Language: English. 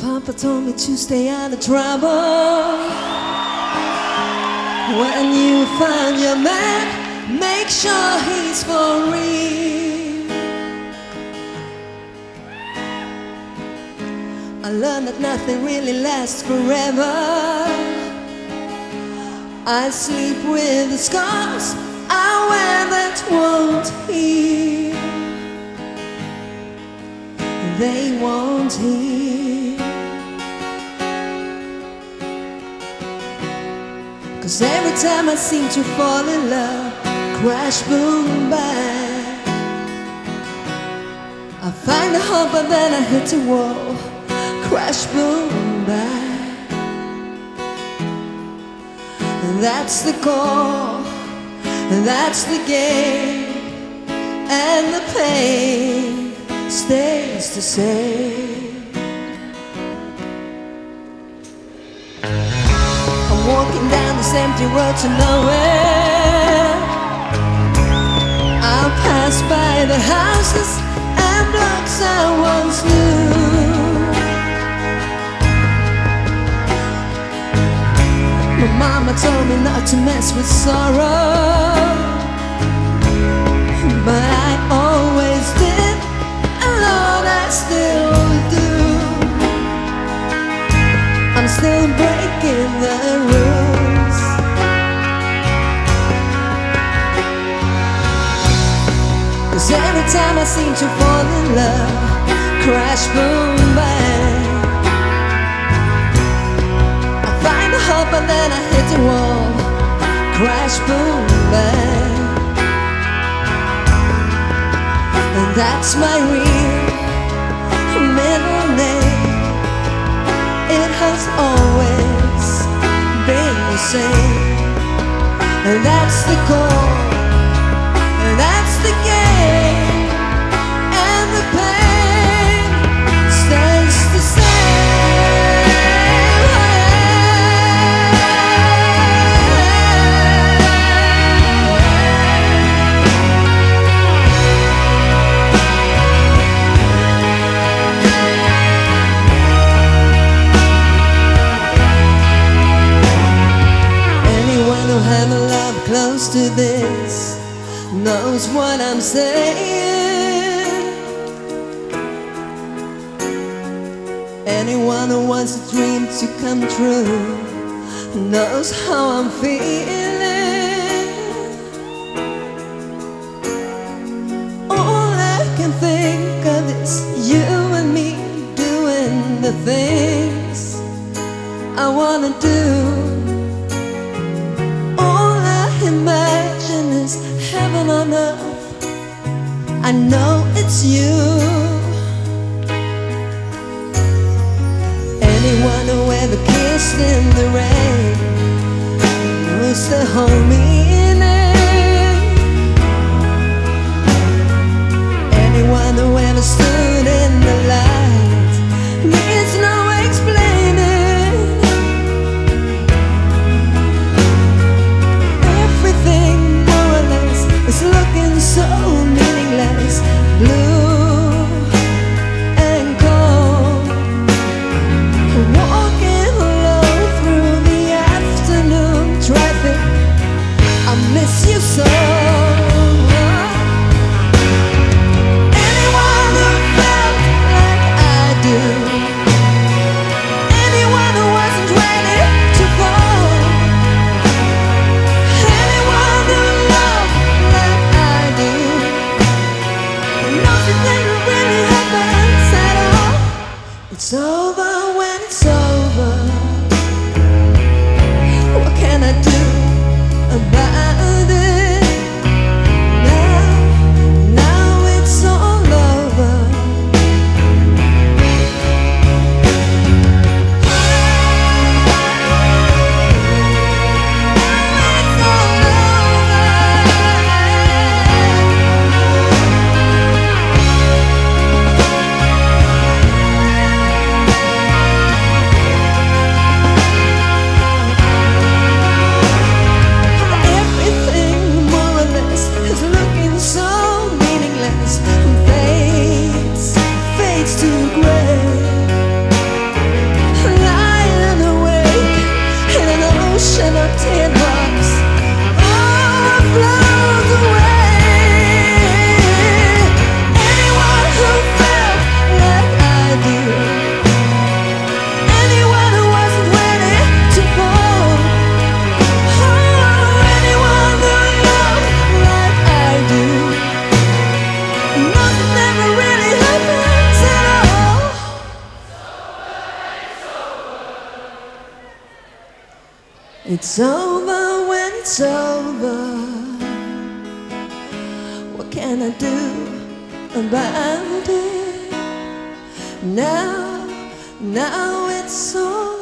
Papa told me to stay out of trouble. When you find your man, make sure he's for real. I learned that nothing really lasts forever. I sleep with the scars I wear that won't heal. They won't heal. 'Cause every time I seem to fall in love, crash, boom, bang, I find a hope but then I hit a wall. Crash, boom, bang. That's the call, that's the game, and the pain stays the same. I'm walking down this empty road to nowhere. I'll pass by the houses and dogs I once knew. My mama told me not to mess with sorrow, but I always did, and Lord, I still do. I'm still breaking the rules. 'Cause every time I seem to fall in love, crash, boom, bang, I find a hope but then I hit the wall. Crash, boom, bang. And that's my real middle name. It has always been the same. And that's the call, and that's the game, and the pain stays the same. Have a love close to this knows what I'm saying. Anyone who wants a dream to come true knows how I'm feeling. All I can think of is you and me doing the things I wanna do. Imagine is heaven on earth. I know it's you. Anyone who ever kissed in the rain knows the whole meaning. Anyone who ever stood in the light needs no explaining. It's looking so meaningless, blue and cold. Walking alone through the afternoon traffic, I miss you so. Anyone who felt like I do, anyone who wasn't ready to fall, anyone who loved like I do, knows that never really happens at all. It's over when it's over. What can I do about it? over. What can I do about it? Now it's over.